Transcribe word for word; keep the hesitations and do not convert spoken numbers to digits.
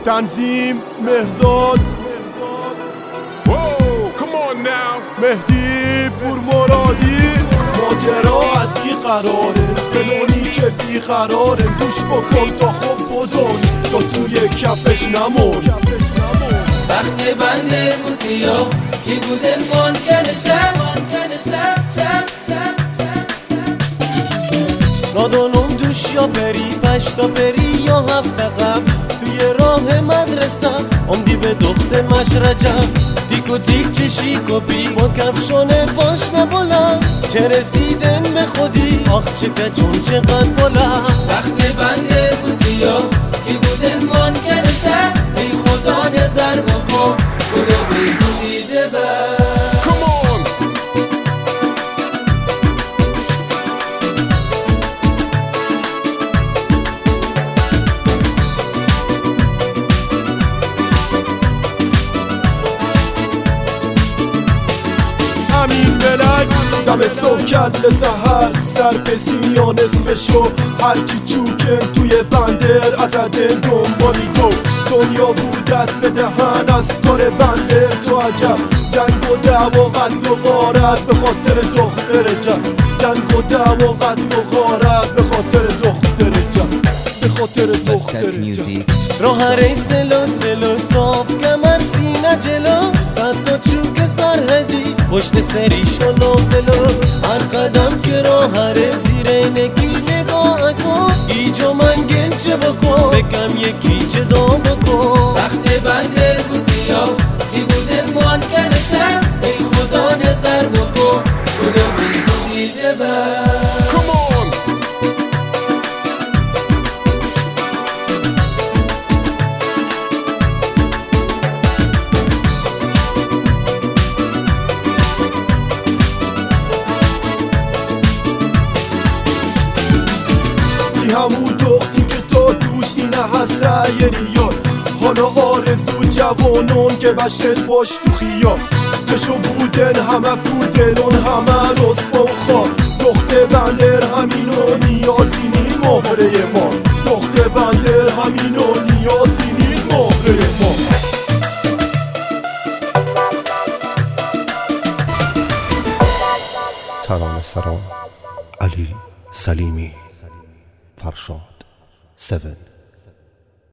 تنظیم مهرزاد مهدی پور مرادی. ماجرا از کی قراره بلونی که بیقراره، دوش بکن تا خوب بدون تا توی کفش نمون. وقت بنده موسیا کی بوده ممکنه شب نادانم دوش یا بری پشتا بری یا هفت قبل توی راه مدرسه عمدی به دخت مشرجم تیک و تیک چشیک و بی با کفشانه باش نبلند چه رسیدن به خودی آخ چه کچون چقدر بلند. وقت بنده موسیا کی بوده ممکنه شب ای خدا نظر بکن برو بیزونی ببر. همین بلک دم صبح کل سهر سر به سینیا نصف شو هرچی چوکن توی بندر ازدن دنبالی تو. دنیا بود دست به دهن از کار بندر تو عجب جنگ و دعوا قتل و غارت به خاطر دختر جن. جنگ و دعوا قتل و غارت به خاطر دختر جن به خاطر دختر جن. راه ریسل و سل و صاف کمر سینه جلو صد تا چوک سرحدی پشت سریش و لوبلو هر قدم که راه هره زیر نگی نگاه کن ایجا من گنچه بکن بکم یکی جدا بکن. وقت بنده موسیا کی بوده ممکنه شب ای خدا نظر بکن برو بیزونی ببر. همون دختی که تا دوش اینه هست ریال حالا آرزو جوانون که بشت باش تو خیال چشو بودن همه کور دلون همه رسوا و خواه. دخت بندر همینو نیازی نید مهره ما. دخت بندر همینو نیازی نید مهره ما. ترانه سران علی سلیمی فرشاد هفت